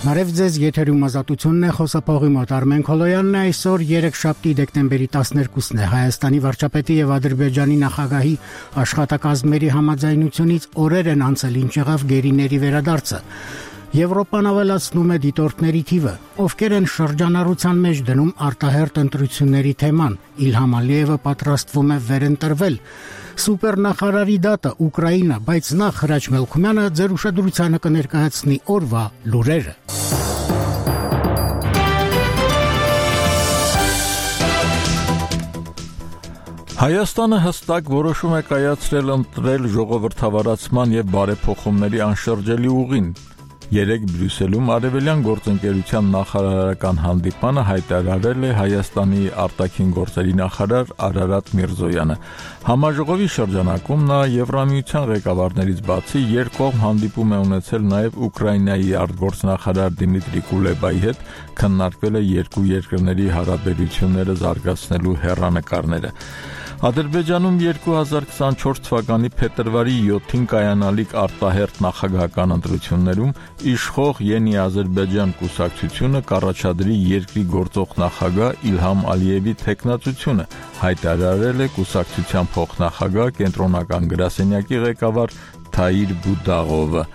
Բարև ձեզ, եթերում ազատությունն է, խոսափողի մոտ Արմեն Քոլոյանն է, այսօր երեքշաբթի դեկտեմբերի 12-ն է, Հայաստանի վարչապետի եւ Ադրբեջանի նախագահի աշխատակազմերի համաձայնությունից օրեր են անցել, ինչ եղավ գերիների վերադարձը։ Եվրոպան ավելացնում է դիտորդների թիվը, ովքեր են շրջանառության մեջ դնում արտահերթ ընտրությունների թեման, Իլհամ Ալիևը պատրաստվում է վերընտրվել, Սուպերնախարարի դատը Ուկրաինա, բայց նախ Հրաչ Մելքումյանը ձեր ուշադրությանը կներկայացնի օրվա լուրերը։ Հայաստանը հստակ որոշում է կայացրել ընտրել ժողովրդավարացման եւ բարեփոխումների անշրջելի ուղին։ Երեկ Բրյուսելում Արևելյան գործընկերության նախարարական հանդիպանը հայտարարել է Հայաստանի արտաքին գործերի նախարար Արարատ Միրզոյանը։ Համաժողովի շրջանակում նա Եվրամիության ղեկավարներից բացի երկկողմ հանդիպում է ունեցել նաև Ուկրաինայի արտգործնախարար Դիմիտրի Կուլեբայի հետ, քննարկվել է երկու երկրների հարաբերությունները զարգացնելու հեռանկարները։ Ադրբեջանում 2024 թվականի փետրվարի 7-ին կայանալիք արտահերթ նախագահական ընտրություններում իշխող Յենի Ադրբեջան կուսակցությունը կառաջադրի երկրի գործող նախագահ Իլհամ Ալիևի թեկնածությունը, հայտարարել է կուսակցության փոխնախագահ կենտրոնական գրասենյակի ղեկավար Թայիր Բուդաղովը։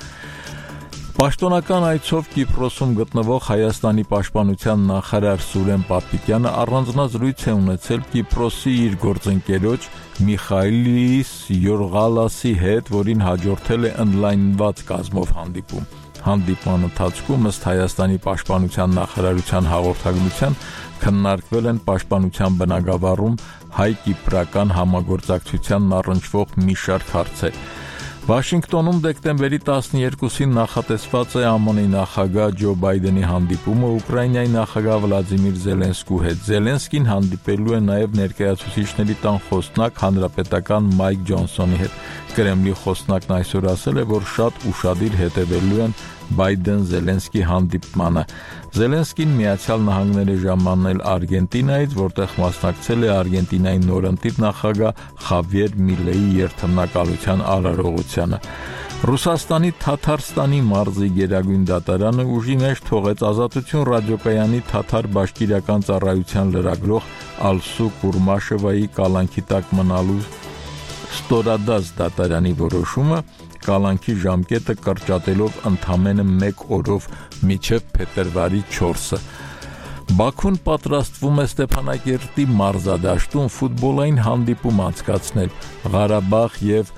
Պաշտոնական այցով Կիպրոսում գտնվող Հայաստանի պաշտպանության նախարար Սուրեն Պապիկյանը առանձնազրույց է ունեցել Կիպրոսի իր գործընկերոջ Միխայլիս Յորղալասի հետ, որին հաջորդել է ընդլայնված կազմով հանդիպում։ Հանդիպման ընթացքում ըստ Հայաստանի պաշտպանության նախարարության հաղորդագրության քննարկվել են պաշտպանության բնագավառում հայ-կիպրական համագործակցությանն առնչվող մի շարք հարցեր։ Վաշինգտոնում դեկտեմբերի 12-ին նախատեսված է ԱՄՆ-ի նախագահ Ջո Բայդենի հանդիպումը Ուկրաինայի նախագահ Վլադիմիր Զելենսկու հետ։ Զելենսկին հանդիպելու է նաև ներկայացուցիչների տան խոսնակ հանրապետական Մայք Ջոնսոնի հետ։ Կրեմլի խոսնակն այսօր ասել է, որ շատ ուշադիր հետևելու են Բայդեն-Զելենսկի հանդիպմանը։ Զելենսկին Միացյալ Նահանգներ է ժամանել Արգենտինայից, որտեղ մասնակցել է Արգենտինայի նորընտիր նախագահ Խավիեր Միլեի երթմնակալության արարողությանը։ Ռուսաստանի Թաթարստանի մարզի գերագույն դատարանը ուժի մեջ թողեց Ազատություն ռադիոկայանի թաթար բաշկիրական ծառայության լրագրող Ալսու Կուրմաշևայի կալանքի տակ մնալու ստորադաս դատարանի որոշումը, կալանքի ժամկետը կրճատելով ընդամենը 1 օրով մինչև փետրվարի 4-ը։ Բաքուն պատրաստվում է Ստեփանակերտի մարզադաշտում ֆուտբոլային հանդիպում անցկացնել։ Ղարաբաղ եւ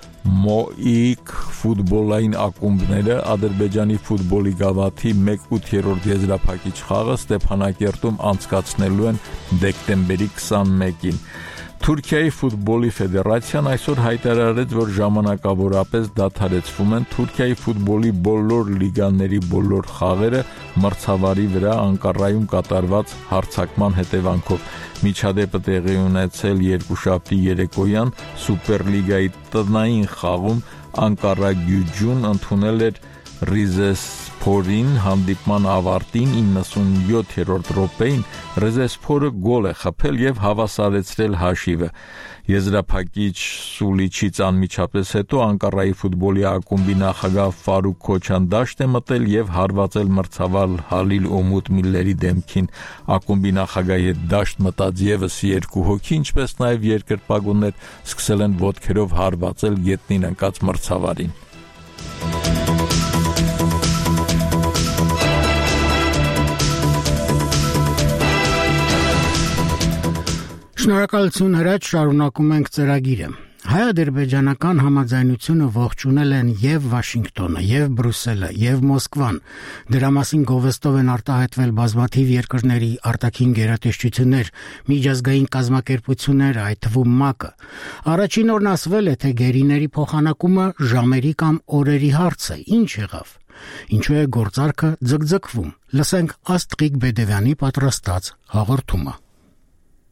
Մոիկ ֆուտբոլային ակումբները Ադրբեջանի ֆուտբոլի գավաթի 1/8 եզրափակիչ խաղը Ստեփանակերտում անցկացնելու են դեկտեմբերի 21-ին։ Թուրքիայի ֆուտբոլի ֆեդերացիան այսօր հայտարարեց, որ ժամանակավորապես դադարեցվում են Թուրքիայի ֆուտբոլի բոլոր լիգաների բոլոր խաղերը մրցավարի վրա Անկարայում կատարված հարձակման հետևանքով։ Միջադեպը տեղի ունեցել երկուշաբթի երեկոյան Սուպերլիգայի տնային խաղում Անկարա Գյուջուն ընդունել էր Ռիզեսփորին հանդիպման ավարտին 97-րդ րոպեին Ռիզեսփորը գոլ է խփել եւ հավասարեցրել հաշիվը։ Եզրափակիչ Սուլիչից անմիջապես հետո Անկարայի ֆուտբոլի ակումբի նախագահ Ֆարուկ Քոչան դաշտ է մտել եւ հարվածել մրցավար Հալիլ Օմուտ-Միլլերի դեմքին։ Ակումբի նախագահի հետ դաշտ մտած եւս 2 հոգի, ինչպես նաեւ երկրպագուներ սկսել են ոտքերով հարվածել գետնին ընկած մրցավարին։ Շնորհակալություն Հրաչ, շարունակում ենք ծրագիրը։ Հայ-ադրբեջանական համաձայնությունը ողջունել են եւ Վաշինգտոնը, եւ Բրյուսելը, եւ Մոսկվան։ Դրա մասին գովեստով են արտահայտվել բազմաթիվ երկրների արտաքին գերատեսչություններ, միջազգային կազմակերպություններ, այդ թվում ՄԱԿ-ը։ Առաջին օրն ասվել է, թե գերիների փոխանակումը ժամերի կամ օրերի հարց է։ Ինչ եղավ։ Ինչու է գործարքը ձգձգվում։ Լսենք Աստղիկ Բեդևյանի պատրաստած հաղորդումը։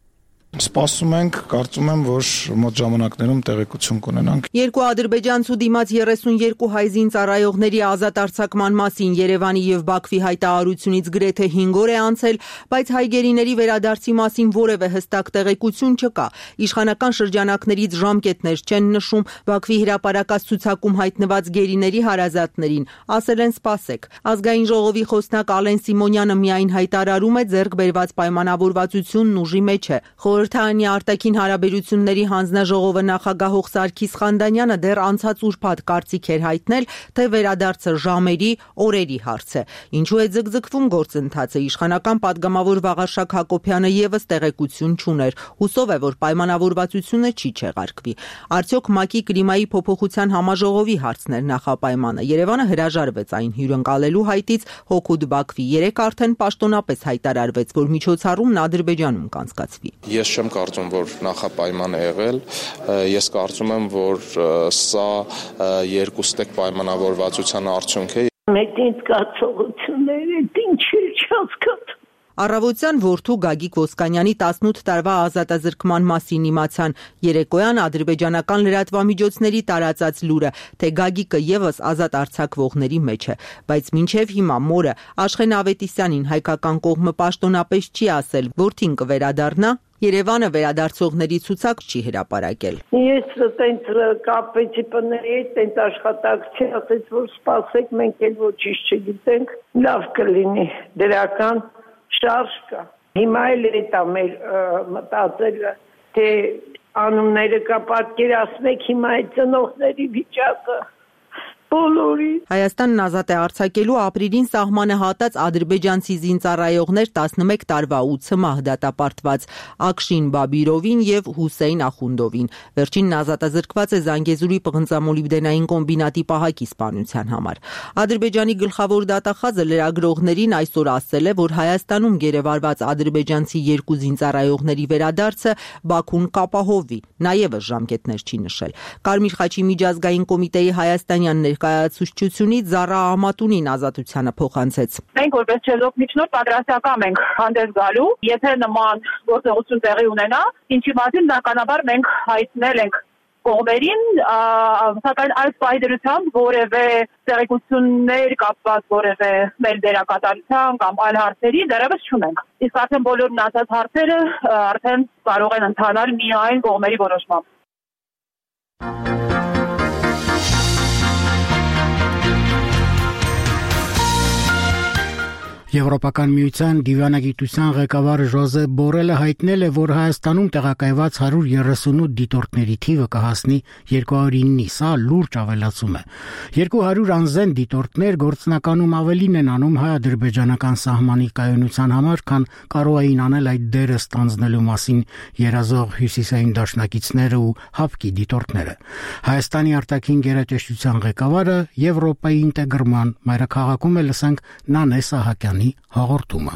Սպասում ենք, կարծում եմ, որ մոտ ժամանակներում տեղեկություն կունենանք։ Երկու ադրբեջանցու դիմաց 32 հայ զինծառայողների ազատ արձակման մասին Երևանի եւ Բաքվի հայտարարությունից գրեթե 5 օր է անցել, բայց հայ գերիների վերադարձի մասին որևէ հստակ տեղեկություն չկա։ Իշխանական շրջանակներից ժամկետներ չեն նշում, Բաքվի հրապարակած ցուցակում հայտնված գերիների հարազատներին ասել են սպասեք։ Ազգային ժողովի խոսնակ Ալեն Սիմոնյանը միայն հայտարարում է ձեռք բերված պայմանավորվածությունն ուժի մեջ է։ Խորհրդարանի արտաքին հարաբերությունների հանձնաժողովը նախագահող Սարգիս Խանդանյանը դեռ անցած ուրբաթ կարծիք էր հայտնել, թե վերադարձը ժամերի, օրերի հարց է։ Ինչու է ձգձգվում գործընթացը, իշխանական պատգամավոր Վաղարշակ Հակոբյանը եւս տեղեկություն չուներ։ Հուսով է, որ պայմանավորվածությունը չի չեղարկվի։ Արդյոք ՄԱԿ-ի կլիմայի փոփոխության համաժողովի հարցն էր նախապայմանը։ Երևանը հրաժարվեց այն հյուրընկալելու հայտից, հօգուտ Բաքվի 3 արդեն պաշտոնապես հայտարարվեց, որ միջոցառումն Ադրբեջանում կանցկացվի։ Ես չեմ կարծում, որ նախապայման է եղել, ես կարծում եմ, որ սա երկուստեք պայմանավորվածության արդյունք է։ Մեծ զգացողություններ է, ինչ չհասկացա։ Առավոտյան որդու Գագիկ Ոսկանյանի 18 տարվա ազատազրկման մասին իմացան։ Երեկոյան ադրբեջանական լրատվամիջոցների տարածած լուրը, թե Գագիկը եւս ազատ արձակվողների մեջ է, բայց մինչեւ հիմա մորը Աշխեն Ավետիսյանին հայկական կողմը պաշտոնապես չի ասել, որդին կվերադառնա։ Երևանը վերադարձողների ցուցակ չի հրապարակել։ Ես տենց կապեցի բների հետ, տենց աշխատակցի, ասեց, որ սպասեք, մենք էլ ոչինչ չգիտենք, լավ կլինի, դրական շարժ կա։ Հիմա էլ էտա մեր մտածելը, թե անունները կա պատկերացնեք հիմա այդ ծնողների վիճակը։ Հայաստանն ազատ է արձակելու ապրիլին սահմանը հատած ադրբեջանցի զինծառայողներ 11 տարվա 8 մահ դատապարտված Ակշին Բաբիրովին եւ Հուսեյն Ախունդովին։ Վերջինն ազատազրկված է Զանգեզուրի պղնձամոլիբդենային կոմբինատի պահակի սպանության համար։ Ադրբեջանի գլխավոր դատախազը լրագրողներին այսօր ասել է, որ Հայաստանում գերեվարված ադրբեջանցի 2 զինծառայողների վերադարձը Բաքուն կապահովի, նաեւ ժամկետներ չի նշել։ Կարմիր խաչի միջազգային կոմիտեի հայաստանյան ներկայացուցչությունից Զարա Ահմատունին ազատությանը փոխանցեց։ Մենք որպես չեզոք միջնորդ պատրաստական ենք հանդես գալու, եթե նման գործողություն տեղի ունենա, ինչի մասին բնականաբար մենք հայտնել ենք կողմերին, սակայն այս պահի որևէ տեղեկություններ կապված որևէ մեր դերակատարության կամ այլ հարցերի դեռևս չունենք։ Իսկ արդեն բոլոր մնացած հարցերը արդեն կարող են ընթանալ միայն կողմերի որոշմամբ։ Եվրոպական միության դիվանագիտության ղեկավար Ժոզեփ Բորելը հայտնել է, որ Հայաստանում տեղակայված 138 դիտորդների թիվը կհասնի 209-ի, սա լուրջ ավելացում է։ 200 անզեն դիտորդներ գործնականում ավելին են անում հայ-ադրբեջանական սահմանի կայունության համար, քան կարող էին անել այդ դերը ստանձնելու մասին երազող հյուսիսային դաշնակիցները ու ՀԱՊԿ-ի դիտորդները։ Հայաստանի արտաքին գերատեսչության ղեկավարը Եվրոպայի ինտեգրման մայրաքաղաքում է լսենք Նանե Սահակյանի հաղորդումը։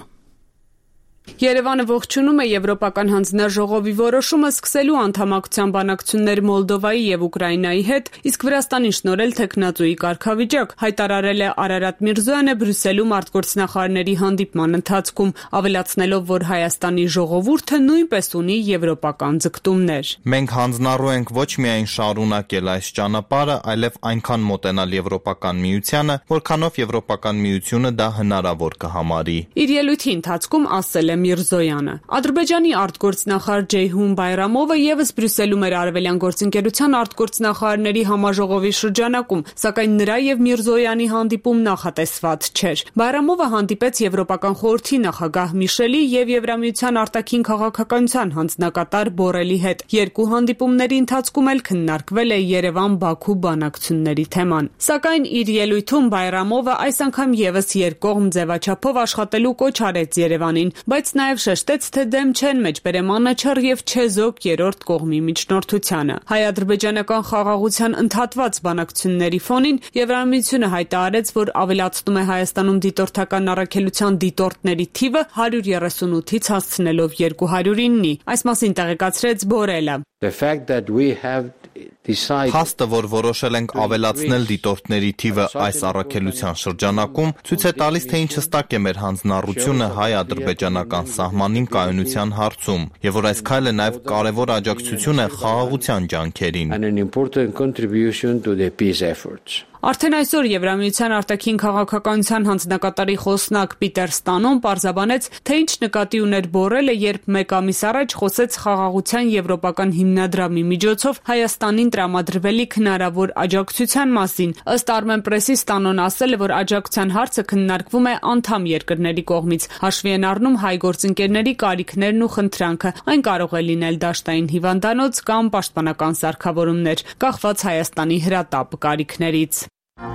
Երևանը ողջունում է Եվրոպական հանձնաժողովի որոշումը սկսելու անդամակցության բանակցություններ Մոլդովայի եւ Ուկրաինայի հետ, իսկ Վրաստանին շնորհել թեկնածուի կարգավիճակ, հայտարարել է Արարատ Միրզոյանը Բրյուսելում արտգործնախարարների հանդիպման ընթացքում, ավելացնելով, որ Հայաստանի ժողովուրդը նույնպես ունի եվրոպական ձգտումներ։ Մենք հանձնառու ենք ոչ միայն շարունակել այս ճանապարհը, այլև այնքան մոտենալ Եվրոպական միությանը, որքանով Եվրոպական միությունը դա հնարավոր կհամարի։ Իր ելույթի ընթացքում ասել է Միրզոյանը։ Ադրբեջանի արտգործնախարար Ջեյհուն Բայրամովը եւս Բրյուսելում էր Արևելյան գործընկերության արտգործնախարարների համաժողովի շրջանակում, սակայն նրա եւ Միրզոյանի հանդիպում նախատեսված չէր։ Բայրամովը հանդիպեց Եվրոպական խորհրդի նախագահ Միշելի եւ Եվրամիության արտաքին քաղաքականության հանձնակատար Բորելի հետ։ Երկու հանդիպումների ընթացքում էլ քննարկվել է Երևան-Բաքու բանակցությունների թեման։ Սակայն իր ելույթում Բայրամովը այս անգամ եւս երկկողմ ձևաչափով աշխատելու կոչ արեց Երևանին, բայց նաև շեշտեց, թե դեմ չեն մեջբերեմ անաչառ եւ չեզոք երրորդ կողմի միջնորդությանը։ Հայ-ադրբեջանական խաղաղության ընդհատված բանակցությունների ֆոնին Եվրամիությունը հայտարարեց, որ ավելացնում է Հայաստանում դիտորդական առաքելության դիտորդների թիվը 138-ից հասցնելով 209-ի։ Այս մասին տեղեկացրեց Բորելը. Փաստը, որ որոշել ենք ավելացնել դիտորդների թիվը այս առաքելության շրջանակում, ցույց է տալիս, թե ինչ հստակ է մեր հանձնառությունը հայ-ադրբեջանական սահմանին կայունության հարցում, եւ որ այս քայլը նաեւ կարեւոր աջակցություն է խաղաղության ջանքերին։ Արդեն այսօր Եվրամիության արտաքին քաղաքականության հանձնակատարի խոսնակ Պիտեր Ստանոն պարզաբանեց, թե ինչ նկատի ուներ Բորելը, երբ մեկ ամիս առաջ խոսեց խաղաղության եվրոպական հիմնադրամի միջոցով Հայաստանին տրամադրվելիք հնարավոր աջակցության մասին։ Ըստ Armenpress-ի Ստանոն ասել է, որ աջակցության հարցը քննարկվում է անդամ երկրների կողմից, հաշվի են առնում հայ գործընկերների կարիքներն ու խնդրանքը։ Այն կարող է լինել դաշտային հիվանդանոց կամ պաշտպանական սարքավորումներ, կախված Հայաստանի հրատապ կարիքներից։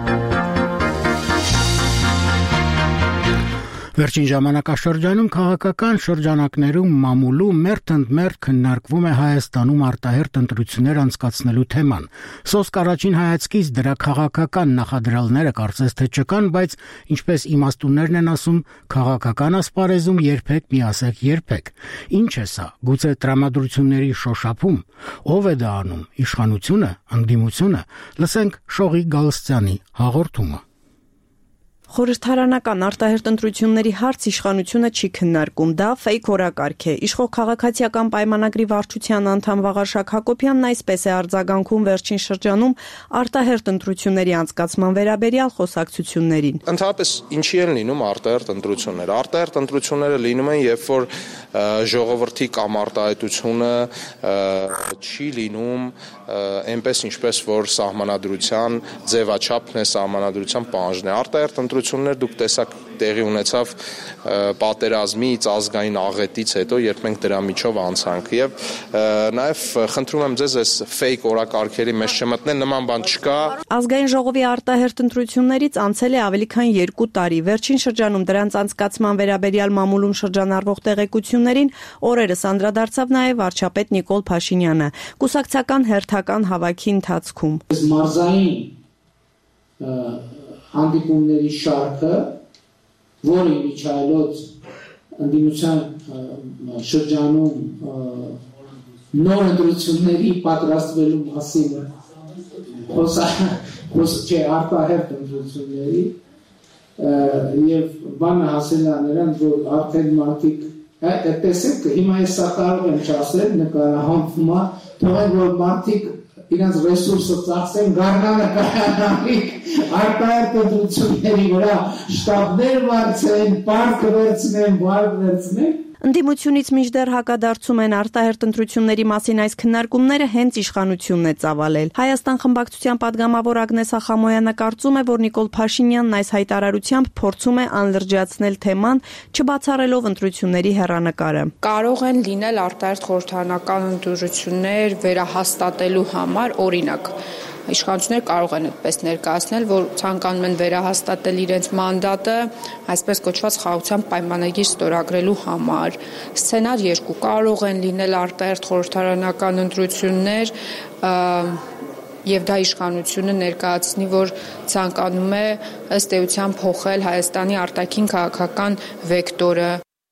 Վերջին ժամանակաշրջանում քաղաքական շրջանակներում մամուլու մերթ-ընդ-մերթ քննարկվում է Հայաստանում արտահերթ ընտրություններ անցկացնելու թեման։ Սոսկ առաջին հայացքից դրա քաղաքական նախադրյալները կարծես թե չկան, բայց ինչպես իմաստուններն են ասում, քաղաքական ասպարեզում երբեք միասեք երբեք։ Ինչ է սա։ Գուցե տրամադրությունների շոշափում։ Ով է դա անում։ Իշխանությունը, ընդդիմությունը։ Լսենք Շողիկ Գալստյանի հաղորդումը։ Խորհրդարանական արտահերթ ընտրությունների հարց իշխանությունը չի քննարկում, դա ֆեյք օրակարգ է։ Իշխող քաղաքացիական պայմանագրի վարչության անդամ Վաղարշակ Հակոբյանն այսպես է արձագանքում վերջին շրջանում արտահերթ ընտրությունների անցկացման վերաբերյալ խոսակցություններին։ Ընդհանրապես ինչի են լինում արտահերթ ընտրությունները։ Արտահերթ ընտրությունները լինում են, երբ որ ժողովրդի կամ արտահայտությունը չի լինում այնպես ինչպես որ սահմանադրության ձևաչափն է, սահմանադրության պահանջն է։ Արտահերթ ընտրություններ դուք տեսակ տեղի ունեցավ պատերազմից, ազգային աղետից հետո, երբ մենք դրա միջով անցանք եւ նաեւ խնդրում եմ ձեզ այս ֆեյք օրակարգերի մեջ չմտնել, նման բան չկա։ Ազգային ժողովի արտահերթ ընտրություններից անցել է ավելի քան 2 տարի։ Վերջին շրջանում դրանց անցկացման վերաբերյալ մամուլում շրջանառվող տեղեկություններին օրերս անդրադարձավ նաեւ վարչապետ Նիկոլ Փաշինյանը կուսակցական հերթական հավաքի ընթացքում։ Մարզային հանդիպումների շարքը, որը միջայլոց ընդդիմության շրջանում նոր ընտրությունների պատրաստվելու մասին խոսք չէ արտահերթ ընտրությունների եւ բանը հասել է նրան, որ արդեն մարդիկ տեսեք, հիմա ես սա կարող եմ չասել, նկարահանվում է, թողեք որ մարդիկ իրենց ռեսուրսը ծախսեն գարնանը կայանալիք արտահերթ ընտրությունների վրա շտաբներ վարձեն, պարկը վերցնեն, վարկ վերցնեն։ Ընդդիմությունից մինչդեռ հակադարձում են արտահերթ ընտրությունների մասին այս քննարկումները հենց իշխանությունն է ծավալել։ Հայաստան խմբակցության падգամավոր Ագնես Ախամոյանը կարծում է, որ Նիկոլ Փաշինյանն այս հայտարարությամբ փորձում է անլրջացնել թեման, չբացառելով ընտրությունների հեռանկարը։ Կարող են լինել արտահերթ խորհրդարանական ընտրություններ վերահաստատելու համար, օրինակ իշխանությունները կարող են այդպես ներկայացնել, որ ցանկանում են վերահաստատել իրենց մանդատը, այսպես կոչված խաղաղության պայմանագիր ստորագրելու համար։ Սցենար 2 կարող են լինել արտահերթ խորհրդարանական ընտրություններ, եւ դա իշխանությունը ներկայացնի, որ ցանկանում է ըստ էության փոխել Հայաստանի արտաքին քաղաքական վեկտորը։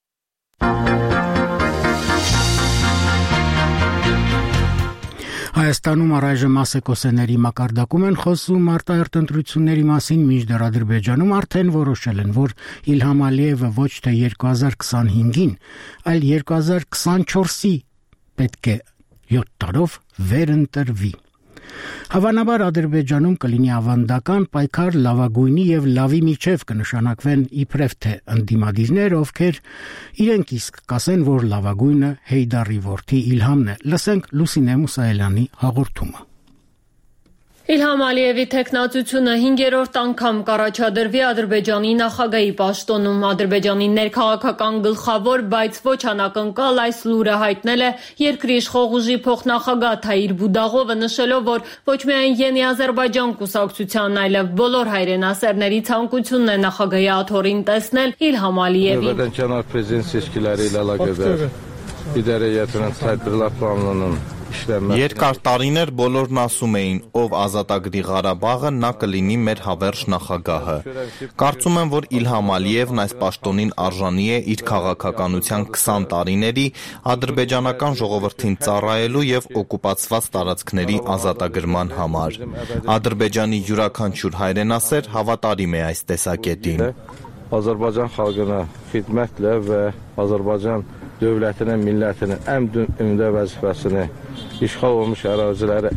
Հայաստանում առայժմ ասեկոսեների մակարդակում են խոսում արտահերթ ընտրությունների մասին, մինչդեռ Ադրբեջանում արդեն որոշել են, որ Իլհամ Ալիևը ոչ թե 2025-ին, այլ 2024-ի պետք է 7 տարով վերընտրվի։ Հավանաբար Ադրբեջանում կլինի ավանդական պայքար լավագույնի եւ լավի միջև կնշանակվեն իբրև թե ընդդիմադիրներ, ովքեր իրենք իսկ կասեն, որ լավագույնը Հեյդարի որդի Իլհամն է։ Լսենք Լուսինե Մուսայելյանի հաղորդումը։ Իլհամ Ալիևի տեխնացությունը 5-րդ անգամ կառաջադրվի Ադրբեջանի նախագահի պաշտոնում։ Ադրբեջանի ներքաղաքական գլխավոր, բայց ոչ անակնկալ այս լուրը հայտնել է երկրի իշխող ուժի փոխնախագահ Թայիր Բուդաղովը, նշելով, որ ոչ միայն Յենի Ադրբեջան կուսակցության, այլև բոլոր հայրենասերների ցանկությունն է նախագահի աթոռին տեսնել Իլհամ Ալիևին։ Երկար տարիներ բոլորն ասում էին, ով ազատագրի Ղարաբաղը, նա կլինի մեր հավերժ նախագահը։ Կարծում եմ, որ Իլհամ Ալիևն այս պաշտոնին արժանի է իր քաղաքականության 20 տարիների ադրբեջանական ժողովրդին ծառայելու եւ օկուպացված տարածքների ազատագրման համար։ Ադրբեջանի յուրաքանչյուր հայրենասեր հավատարիմ է այս տեսակետին։ Azərbaycan xalqına xidmətlə və Azərbaycan dövlətinin, millətinin ən ümdə vəzifəsini işğal olmuş əraziləri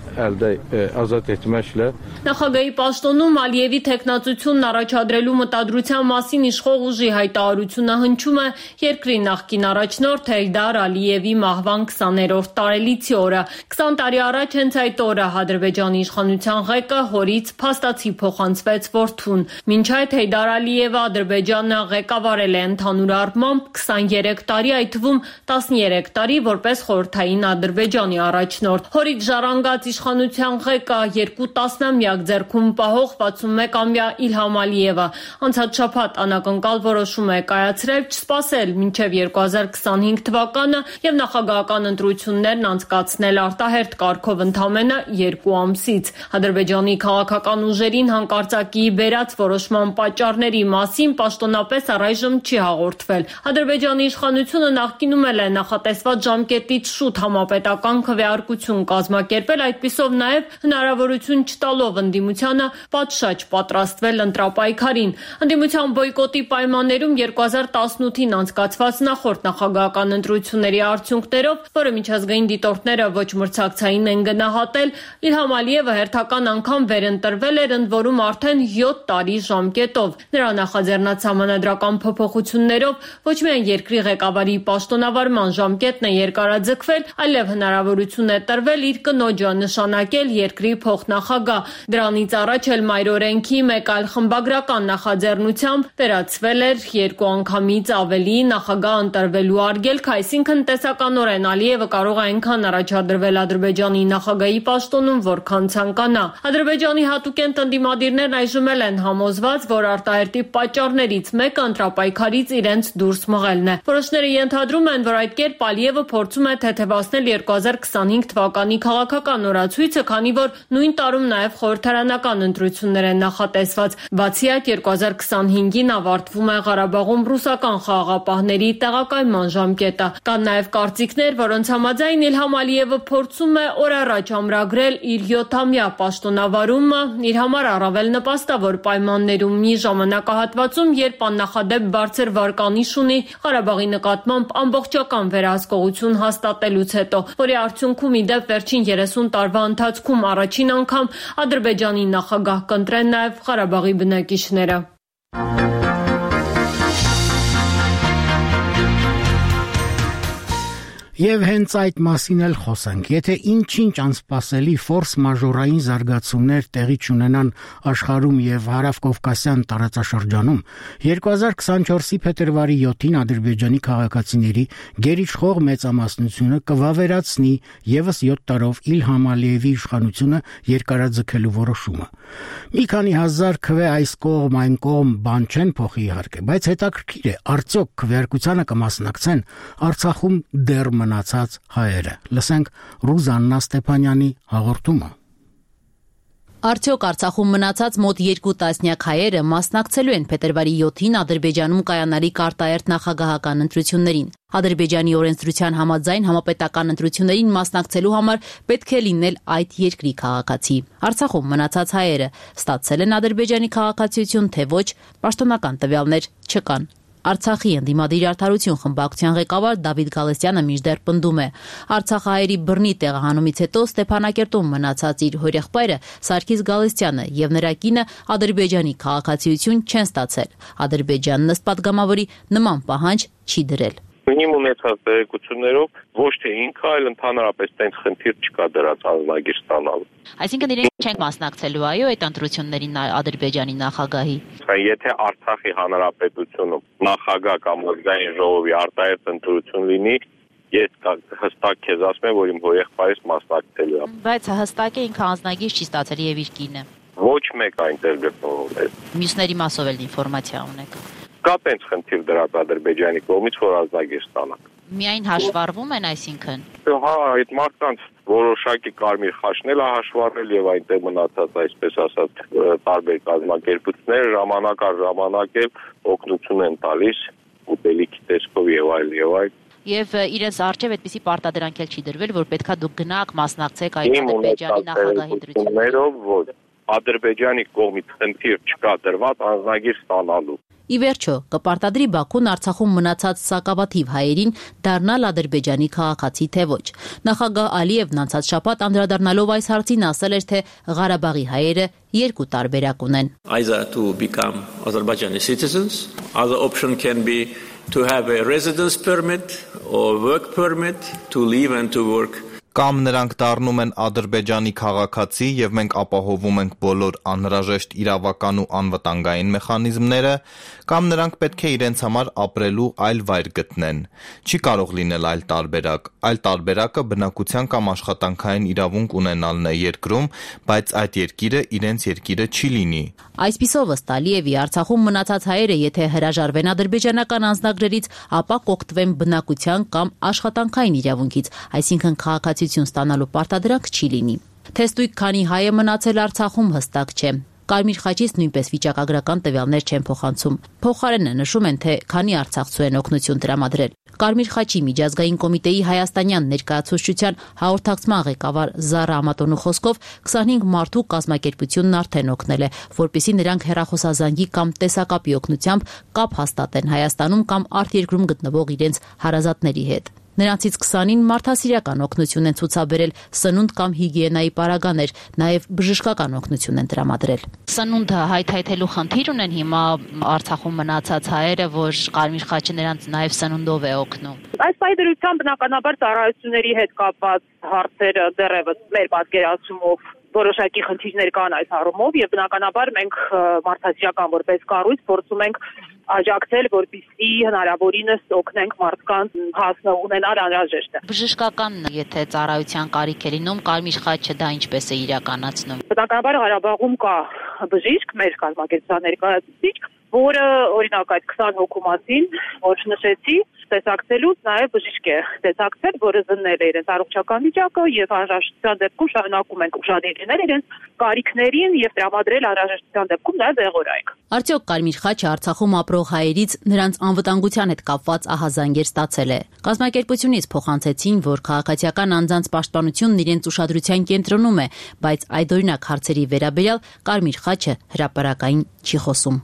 azad etməklə Նախագահի պաշտոնում Ալիևի տեխնացությունն առաջադրելու մտադրության մասին իշխող ուժի հայտարարությունը հնչում է երկրի նախկին առաջնորդ Հեյդար Ալիևի մահվան 20-րդ տարելիցի օրը։ 20 տարի առաջ հենց այդ օրը Ադրբեջանի իշխանության ղեկը հորից փաստացի փոխանցվեց որդուն։ Մինչ այդ Հեյդար Ալիևը Ադրբեջանը ղեկավարել է ընդհանուր առմամբ 23 տարի, այդ թվում 13 տարի որպես խորհրդային Ադրբեջանի առաջնորդ։ Հորից ժառանգած իշխանության ղեկը 2 տասնամյակ ձեռքում պահող 61-ամյա Իլհամ Ալիևը անցած շաբաթ անակնկալ որոշում է կայացրել չսպասել մինչև 2025 թվականը եւ նախագահական ընտրություններն անցկացնել արտահերթ կարգով ընդամենը 2 ամսից։ Ադրբեջանի քաղաքական ուժերին հանկարծակի բերած որոշման պատճառների մասին պաշտոնապես առայժմ չի հաղորդվել։ Ադրբեջանի իշխանությունը նախկինում էլ է նախատեսված ժամկետից շուտ համապետական քվեարկություն կազմակերպել, այդպիսով նաև հնարավորություն չտալով ընդդիմությանը պատշաճ պատրաստվել ընտրապայքարին։ Ընդդիմության բոյկոտի պայմաններում 2018-ին անցկացված նախորդ նախագահական ընտրությունների արդյունքներով, որը միջազգային դիտորդները ոչ մրցակցային են գնահատել, Իլհամ Ալիևը հերթական անգամ վերընտրվել էր, ընդ որում արդեն 7 տարի ժամկետով։ Նրա նախաձեռնած համանդրական փոփոխություններով ոչ միայն երկրի ղեկավարի պաշտոնավարման ժամկետն է երկարաձգվել, այլև հնարավորություն է տրվել իր կնոջը նշանակել երկրի փոխնախագահ։ Դրանից առաջ էլ մայրօրենքի մեկ այլ խմբագրական նախաձեռնությամբ վերացվել էր 2 անգամից ավելի նախագահ ընտրվելու արգելք, այսինքն տեսականորեն Ալիևը կարող է այնքան առաջադրվել Ադրբեջանի նախագահի պաշտոնում, որքան ցանկանա։ Ադրբեջանի հատուկենտ ընդդիմադիրներն այժմ էլ են համոզված, որ արտահերտի պատճառներից մեկը ընտրապայքարից իրենց դուրս մղելն է։ Որոշները ենթադրում են, որ այդ կերպ Ալիևը փորձում է թեթևացնել 2025 թվականի քաղաքական օրացույցը, քանի որ նույն տարում նաև խորհրդարանական ընտրություններ են նախատեսված։ Բացի այդ 2025-ին ավարտվում է Ղարաբաղում ռուսական խաղաղապահների տեղակայման ժամկետը։ Կան նաև կարծիքներ, որոնց համաձայն Իլհամ Ալիևը փորձում է օր առաջ ամրագրել իր 7-ամյա պաշտոնավարումը, իր համար առավել նպաստավոր պայմաններում մի ժամանակահատվածում, երբ աննախադեպ բարձր վարկանիշ ունի Ղարաբաղի նկատմամբ ամբողջական վերահսկողություն հաստատելուց հետո, որի արդյունքում ի դեպ վերջին 30 տարվա ընթացքում առաջին անգամ Ադրբեջանի նախագահ կընտրեն նաև Ղարաբաղի բնակիչները։ Եվ հենց այդ մասին էլ խոսենք։ Եթե ինչ-ինչ անսպասելի ֆորս մաժորային զարգացումներ տեղի չունենան աշխարհում եւ հարավկովկասյան տարածաշրջանում, 2024-ի փետրվարի 7-ին Ադրբեջանի քաղաքացիների գերիշխող մեծամասնությունը կվավերացնի եւս 7 տարով Իլհամ Ալիևի իշխանությունը երկարաձգելու որոշումը։ Մի քանի հազար քվե այս կողմ այն կողմ բան չեն փոխի իհարկե, բայց հետաքրքիր է, արդյոք քվեարկությանը կմասնակցեն Արցախում դեռ մնացած հայերը։ Լսենք Ռուզաննա Ստեփանյանի հաղորդումը։ Արդյոք Արցախում մնացած մոտ 2 տասնյակ հայերը մասնակցելու են փետրվարի 7-ին Ադրբեջանում կայանալիք արտահերթ նախագահական ընտրություններին։ Ադրբեջանի օրենսդրության համաձայն համապետական ընտրություններին մասնակցելու համար պետք է լինել այդ երկրի քաղաքացի։ Արցախում մնացած հայերը ստացել են Ադրբեջանի քաղաքացիություն, թե ոչ, պաշտոնական տվյալներ չկան։ Արցախի ընդդիմադիր արդարություն խմբակցության ղեկավար Դավիթ Գալստյանը մինչդեռ պնդում է. Արցախահայերի բռնի տեղահանումից հետո Ստեփանակերտում մնացած իր հորեղբայրը Սարգիս Գալստյանը եւ նրա կինը Ադրբեջանի քաղաքացիություն չեն ստացել։ Ադրբեջանն ըստ падգամավորի նման պահանջ չի դրել։ Իմ ունեցած տեղեկություններով ոչ թե ինքը, այլ ընդհանրապես տենց խնդիր չկա դրած անձնագիր ստանալու։ Այսինքն իրենք չեն մասնակցելու այո այդ ընտրություններին Ադրբեջանի նախագահի։ Եթե Արցախի հանրապետությունում նախագահ կամ ազգային ժողովի արտահերթ ընտրություն լինի, ես հստակ քեզ ասում եմ, որ իմ հորեղբայրս մասնակցելու է։ Բայց հստակ է ինքը անձնագիր չի ստացել եւ իր կինը։ Ոչ մեկ այնտեղ գտնվում է։ Մյուսների մասով էլ ինֆորմացիա ունեք։ Կա տենց խնդիր դրած Ադրբեջանի կողմից, որ ազգագիր ստանան։ Միայն հաշվառվում են, այսինքն։ Հա, այդ մարդկանց որոշակի կարմիր խաչն է հաշվառել եւ այնտեղ մնացած, այսպես ասած, տարբեր կազմակերպություններ ժամանակ առ ժամանակ օգնություն են տալիս ուտելիքի տեսքով եւ այլ եւ այլ։ Եվ իրենց արժեվ այդպիսի պարտադրանք էլ չի դրվել, որ պետքա դուք գնաք մասնակցեք այդ Ադրբեջանի նախագահի դրություններով, որ Ադրբեջանի կողմից խնդիր չկա դրված անձնագիր ստանալու։ Ի վերջո, կպարտադրի Բաքուն Արցախում մնացած սակավաթիվ հայերին դառնալ Ադրբեջանի քաղաքացի թե ոչ։ Նախագահ Ալիևն անցած շաբաթ անդրադառնալով այս հարցին ասել էր, թե Ղարաբաղի հայերը երկու տարբերակ ունեն։ Either to become Azerbaijani citizens, other option can be to have a residence permit or work permit to live and to work. Կամ նրանք դառնում են Ադրբեջանի քաղաքացի եւ մենք ապահովում ենք բոլոր անհրաժեշտ իրավական ու անվտանգային մեխանիզմները, կամ նրանք պետք է իրենց համար ապրելու այլ վայր գտնեն։ Չի կարող լինել այլ տարբերակ։ Այլ տարբերակը բնակության կամ աշխատանքային իրավունք ունենալն է երկրում, բայց այդ երկիրը իրենց երկիրը չի լինի։ Այսպիսով ըստ Ալիևի Արցախում մնացած հայերը, եթե հրաժարվեն ադրբեջանական անձնագրերից, ապա կօգտվեն բնակության կամ աշխատանքային իրավունքից, այսինքն քաղաքացիություն ստանալու պարտադրանք չի լինի։ Թեստույկ քանի հայ է մնացել Արցախում հստակ չէ։ Կարմիր խաչից նույնպես վիճակագրական տվյալներ չեն փոխանցում։ Փոխարենը նշում են, թե քանի արցախցու են օգնություն տրամադրել։ Կարմիր խաչի միջազգային կոմիտեի հայաստանյան ներկայացուցչության հաղորդակցման ղեկավար Զարա Ամատոնու խոսքով 25 մարդու կազմակերպությունն արդեն օգնել է, որպեսզի նրանք հեռախոսազանգի կամ տեսակապի օգնությամբ կապ հաստատեն Հայաստանում կամ արտերկրում գտնվող իրենց հարազատների հետ։ Նրանցից 20-ին մարդասիրական օգնություն են ցուցաբերել, սնունդ կամ հիգիենայի պարագաներ, նաև բժշկական օգնություն են տրամադրել։ Սնունդը հայթայթելու խնդիր ունեն հիմա Արցախում մնացած հայերը, որ Կարմիր խաչը նրանց նաև սնունդով է օգնում։ Այս պայմանությամբ բնականաբար ծառայությունների հետ կապված հարցերը դեռևս մեր պատկերացումով որոշակի խնդիրներ կան այս առումով եւ բնականաբար մենք մարդասիրական որպես կառույց փորձում ենք աջակցել, որպեսզի հնարավորինս օգնենք մարդկանց հասնը ունենալ անհրաժեշտը։ Բժշկական, եթե ծառայության կարիք է լինում, Կարմիր խաչը դա ինչպես է իրականացնում։ Բնականաբար Ղարաբաղում կա բժիշկ, մեր կազմակերպության ներկայացուցիչ, որը օրինակ այդ 20 հոգու մասին, որ նշեցի, տեսակցելուց նաև բժիշկ է տեսակցել, որը զննել է իրենց առողջական վիճակը եւ անհրաժեշտության դեպքում շարունակում ենք ուշադիր լինել իրենց կարիքներին եւ տրամադրել անհրաժեշտության դեպքում նաև դեղորայք։ Արդյոք Կարմիր խաչը Արցախում ապրող հայերից նրանց անվտանգության հետ կապված ահազանգեր ստացել է։ Կազմակերպությունից փոխանցեցին, որ քաղաքացիական անձանց պաշտպանությունն իրենց ուշադրության կենտրոնում է, բայց այդօրինակ հարցերի վերաբերյալ Կարմիր խաչը հրապարակային չի խոսում։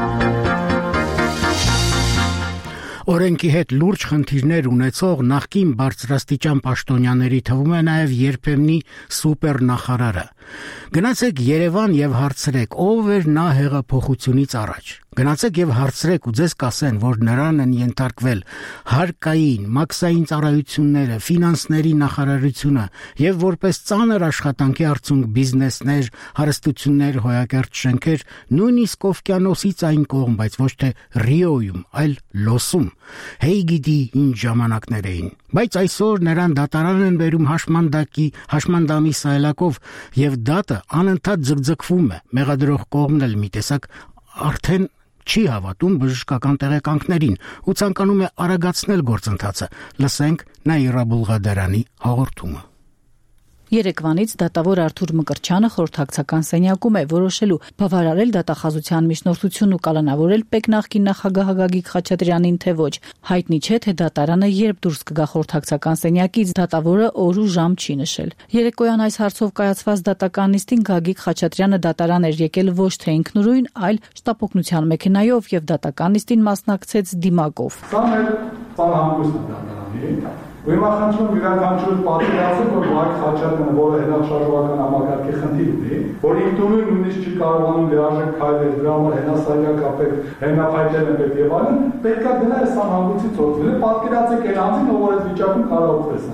Օրենքի հետ լուրջ խնդիրներ ունեցող նախկին բարձրաստիճան պաշտոնյաների թվում է նաև երբեմնի սուպեր նախարարը։ Գնացեք Երևան եւ հարցրեք, ով էր նա հեղափոխությունից առաջ։ Գնացեք եւ հարցրեք ու ձեզ կասեն, որ նրան են ենթարկվել հարկային, մաքսային ծառայությունները, ֆինանսների նախարարությունը եւ որպես ծանր աշխատանքի արդյունք բիզնեսներ, հարստություններ, հոյակերտ շենքեր, նույնիսկ Օվկիանոսից այն կողմ, բայց ոչ թե Ռիոյում, այլ Լոսում։ Հեյ գիտի ինչ ժամանակներ էին։ Բայց այսօր նրան դատարան են բերում հաշմանդամի սայլակով եւ դատը անընդհատ ձգձգվում է։ Մեղադրող կողմն էլ մի տեսակ արդեն չի հավատում բժշկական տեղեկանքներին ու ցանկանում է արագացնել գործընթացը։ Լսենք Նաիրա Բուլղադարյանի հաղորդումը։ Երեկվանից դատավոր Արթուր Մկրտչյանը խորհրդակցական սենյակում է որոշելու բավարարել դատախազության միջնորդությունն ու կալանավորել ՊԵԿ նախկին նախագահ Գագիկ Խաչատրյանին թե ոչ։ Հայտնի չէ, թե դատարանը երբ դուրս կգա խորհրդակցական սենյակից, դատավորը օր ու ժամ չի նշել։ Երեկոյան այս հարցով կայացված դատական նիստին Գագիկ Խաչատրյանը դատարան էր եկել ոչ թե ինքնուրույն, այլ շտապօգնության մեքենայով եւ դատական նիստին մասնակցեց դիմակով։ Սա մեր ծանհանգույցն է դատարանի։ Ուրեմն յուրաքանչյուր պատկերացրեք, որ Գագիկ Խաչատրյանը, որը հենաշարժողական համակարգի խնդիր ունի, որ ինքնուրույն նույնիսկ չի կարողանում լիարժեք քայլել, դրա համար հենասայլակ կապել, հենափայտել են պետք եւ այլն, պետք է գնա այս անհանգույցից օգտվել։ Պատկերացրեք այն անձին, ով որ այդ վիճակում կարող է օգտվել անհանգույց։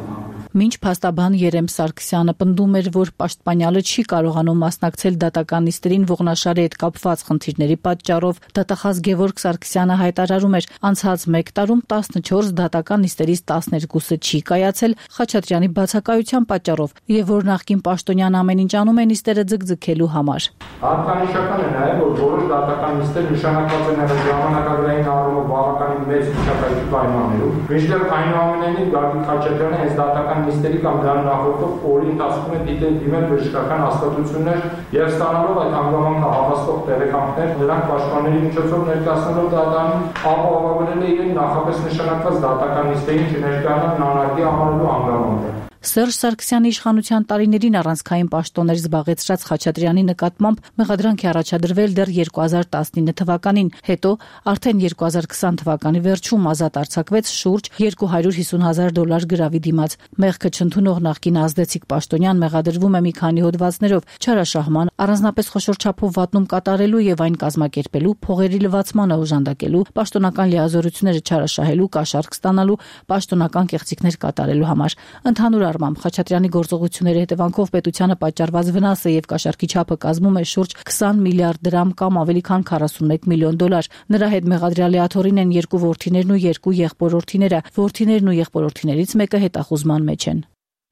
Մինչ փաստաբան Երեմ Սարգսյանը պնդում էր, որ պաշտպանյալը չի կարողանում մասնակցել դատական նիստերին Ողնաշարի հետ կապված խնդիրների պատճառով, դատախազ Գևորգ Սարգսյանը հայտարարում էր, անցած 1 տարում 14 դատական նիստերից 12-ը չի կայացել Խաչատրյանի բացակայության պատճառով, եւ որ նախկին պաշտոնյան ամեն ինչ անում է նիստերը ձգձգելու համար։ Հատկանշական է նաև, որ որոշ դատական նիստեր նշանակված են եղել ժամանակագրային առումով բավականին մեծ մշակայքի պայմաններով, մինչդեռ այնուամենայնիվ Գագիկ Խաչատրյանը այս դատական նիստերի կամ դրան նախորդող օրի ընթացքում է դիմել բժշկական հաստատություններ եւ ստանալով այդ հանգամանքը հավաստող տեղեկանքներ, նրանք պաշտպանների միջոցով ներկայացնելով դատարանին ապահովագրել է իրեն նախապես նշանակված դատական նիստերին չներկայանալ անարգի համարելու հանգամանքը։ Սերժ Սարգսյանի իշխանության տարիներին առանցքային պաշտոններ զբաղեցրած Խաչատրյանի նկատմամբ մեղադրանք է առաջադրվել դեռ 2019 թվականին, հետո արդեն 2020 թվականի վերջում ազատ արձակվեց շուրջ $250,000 գրավի դիմաց։ Մեղքը չընդունող նախկին ազդեցիկ պաշտոնյան մեղադրվում է մի քանի հոդվածներով՝ չարաշահման, առանձնապես խոշոր չափով վատնում կատարելու եւ այն կազմակերպելու, փողերի լվացմանը օժանդակելու, պաշտոնական լիազորությունները չարաշահելու, կաշառք ստանալու, պաշտոնական կեղծիքներ կատարելու համար։ Ընդհանուր առմամբ Խաչատրյանի գործողությունների հետևանքով պետությանը պատճառված վնասը եւ կաշառքի չափը կազմում է շուրջ 20 միլիարդ դրամ կամ ավելի քան $41 միլիոն։ Նրա հետ մեղադրյալի աթոռին են 2 որդիներն ու 2 եղբորորդիները։ Որդիներն ու եղբորորդիներից մեկը հետախուզման մեջ են։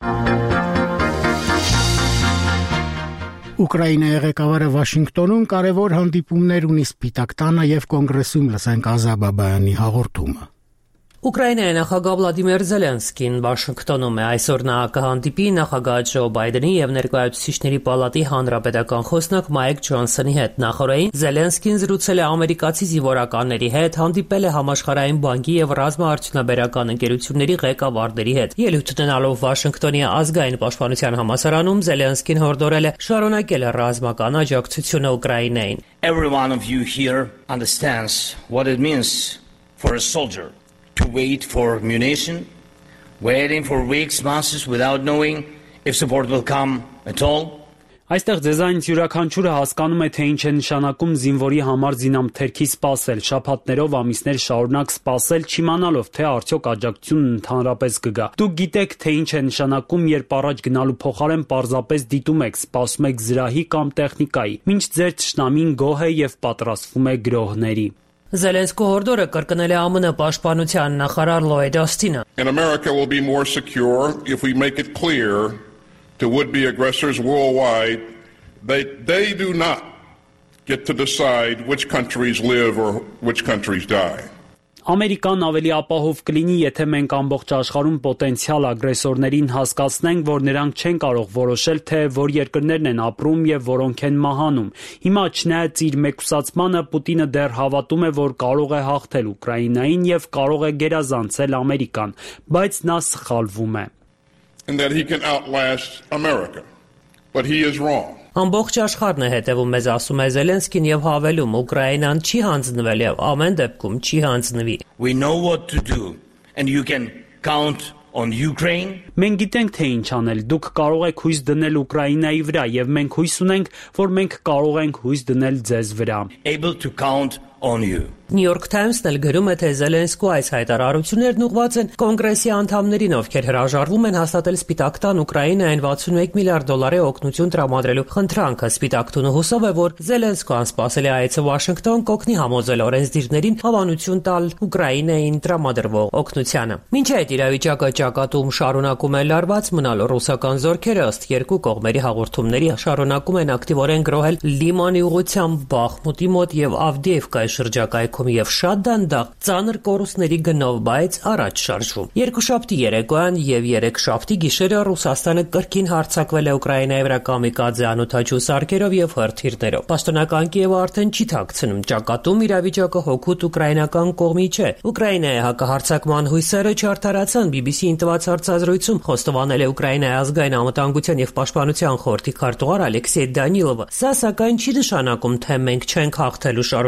Ուկրաինայի ղեկավարը Վաշինգտոնում կարևոր հանդիպումներ ունի Սպիտակ տանը եւ կոնգրեսում լսենք Ազա Բաբայանի հաղորդումը։ Ուկրաինայի նախագահ Վլադիմիր Զելենսկին Վաշինգտոնում է այսօր նա կհանդիպի նախագահ Ջո Բայդենի եւ Ներկայացուցիչների պալատի հանրապետական խոսնակ Մայք Ջոնսոնի հետ։ Նախորդին Զելենսկին զրուցել է ամերիկացի զինվորականների հետ, հանդիպել է Համաշխարհային բանկի եւ ռազմաարդյունաբերական ընկերությունների ղեկավարների հետ։ Ելույթ ունենալով Վաշինգտոնի ազգային պաշտպանության համալսարանում Զելենսկին հորդորել է շարունակել ռազմական աջակցությունը Ուկրաինային։ Every one of you here understands what it means for a soldier to wait for munition, waiting for weeks, months without knowing if support will come at all. Այստեղ ձեզանից յուրաքանչյուրը հասկանում է, թե ինչ է նշանակում զինվորի համար զինամթերքի սպասել, շաբաթներով, ամիսներ շարունակ սպասել, չիմանալով, թե արդյոք աջակցությունն ընդհանրապես կգա։ Դուք գիտեք, թե ինչ է նշանակում, երբ առաջ գնալու փոխարեն պարզապես դիտում եք, սպասում եք զրահի կամ տեխնիկայի, մինչ ձեր թշնամին գոհ է եւ պատրաստվում է գրոհների։ Զելենսկու հորդորը կրկնել է ԱՄՆ պաշտպանության նախարար Լոյդ Օստինը։ And America will be more secure if we make it clear to would-be aggressors worldwide that they do not get to decide which countries live or which countries die. Ամերիկան ավելի ապահով կլինի, եթե մենք ամբողջ աշխարհում պոտենցիալ ագրեսորներին հասկացնենք, որ նրանք չեն կարող որոշել, թե որ երկրներն են ապրում եւ որոնք են մահանում։ Հիմա չնայած իր մեկուսացմանը Պուտինը դեռ հավատում է, որ կարող է հաղթել Ուկրաինային եւ կարող է գերազանցել Ամերիկան, բայց նա սխալվում է։ And that he can outlast America. But he is wrong. Ամբողջ աշխարհն է հետևում մեզ, ասում է Զելենսկին եւ հավելում, Ուկրաինան չի հանձնվել եւ ամեն դեպքում չի հանձնվի։ We know what to do and you can count on Ukraine. Մենք գիտենք թե ինչ անել։ Դուք կարող եք հույս դնել Ուկրաինայի վրա եւ մենք հույս ունենք, որ մենք կարող ենք հույս դնել ձեզ վրա։ Able to count on you. New York Times-ն էլ գրում է, թե Զելենսկու այս հայտարարություններն ուղղված են կոնգրեսի անդամներին, ովքեր հրաժարվում են հաստատել Սպիտակ տան Ուկրաինային $61 միլիարդ օգնություն տրամադրելու խնդրանքը։ Սպիտակ տունը հուսով է, որ Զելենսկու անսպասելի այցը Վաշինգտոն կօգնի համոզել օրենսդիրներին հավանություն տալ Ուկրաինային տրամադրվող օգնությանը։ Մինչ այդ իրավիճակը ճակատում շարունակում է լարված մնալ, ռուսական զորքերը ըստ երկու կողմերի հաղորդումների շարունակում են ակտիվորեն գրոհել Լիմանի ուղղությամբ Բախմուտի մոտ եւ Ավդիևկայի շրջակայքում եւ շատ դանդաղ ծանր կորուստների գնով, բայց առաջ շարժվում։ Երկուշաբթի երեկոյան եւ երեքշաբթի գիշերը Ռուսաստանը կրկին հարձակվել է Ուկրաինայի վրա կամիկադզե անօդաչու սարքերով եւ հրթիռներով։ Պաշտոնական Կիևը արդեն չի թաքցնում, ճակատում իրավիճակը հօգուտ ուկրաինական կողմի չէ։ Ուկրաինայի հակահարձակման հույսերը չարդարացան, BBC-ին տված հարցազրույցում խոստովանել է Ուկրաինայի ազգային անվտանգության եւ պաշտպանության խորհրդի քարտուղար Ալեքսեյ Դանիլովը։ Սա սակայն չի նշանակում, թե մենք չենք հաղթելու, շարունակում է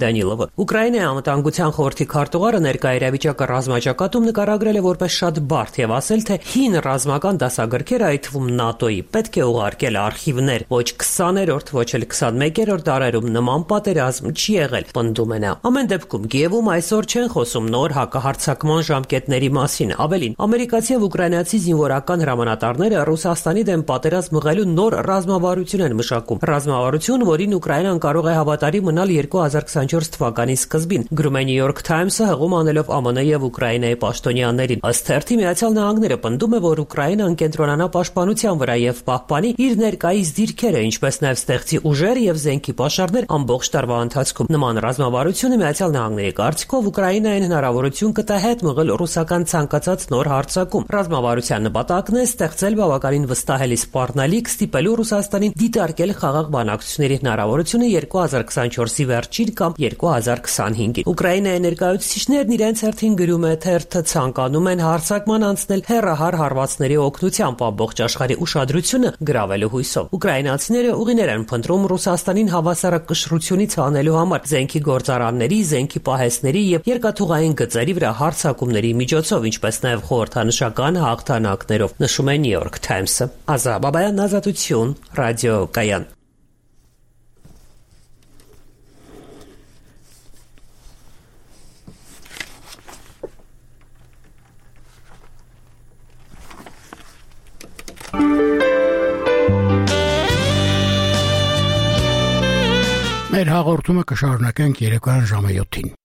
Դանիլովը։ Ուկրաինայի անվտանգության խորհրդի քարտուղարը ներկայ իրավիճակը ռազմաճակատում նկարագրել է որպես շատ բարդ եւ ասել, թե հին ռազմական դասագրքերը, այդ թվում ՆԱՏՕ-ի, պետք է ուղարկել արխիվներ, ոչ 20-րդ, ոչ էլ 21-րդ դարերում նման պատերազմ չի եղել, պնդում է նա։ Ամեն դեպքում Կիևում այսօր չեն խոսում նոր հակահարձակման ժամկետների մասին։ Ավելին, ամերիկացի եւ ուկրաինացի զինվորական հրամանատարները Ռուսաստանի դեմ պատերազմ մղելու նոր ռազմավարություն են մշակում։ Ռազմավարություն, որին Ուկրաինան կարող է հավատարի մնալ 2024 թվականի սկզբին, գրում է New York Times-ը հղում անելով ԱՄՆ եւ Ուկրաինայի պաշտոնյաներին։ Ըստ թերթի Միացյալ Նահանգները պնդում է, որ Ուկրաինան կենտրոնանա պաշտպանության վրա եւ պահպանի իր ներկայիս դիրքերը, ինչպես նաեւ ստեղծի ուժեր եւ զենքի պաշարներ ամբողջ տարվա ընթացքում։ Նման ռազմավարությունը Միացյալ Նահանգների կարծիքով Ուկրաինային հնարավորություն կտա հետ մղել ռուսական ցանկացած նոր հարձակում։ Ռազմավարության նպատակն է ստեղծել բավականին վստահելի սպառնալիք, ստիպելու Ռուսաստանին դիտարկել խաղաղ բանակցությունների հնարավորությունը 2024-ի վերջին կամ 2025-ին։ Ուկրաինայի ներկայացուցիչներն իրենց հերթին գրում է թերթը ցանկանում են հարձակման անցնել հեռահար հարվածների օգնությամբ ամբողջ աշխարհի ուշադրությունը գրավելու հույսով։ Ուկրաինացիները ուղիներ են փնտրում Ռուսաստանին հավասարակշռությունից հանելու համար զենքի գործարանների, զենքի պահեստների եւ երկաթուղային գծերի վրա հարձակումների միջոցով, ինչպես նաեւ խորհրդանշական հաղթանակներով, նշում է New York Times-ը։ Ազատ Բաբայան, Ազատություն, ռադիո Կայան։ Մեր հաղորդումը կշարունակենք երեկոյան ժամը 7-ին։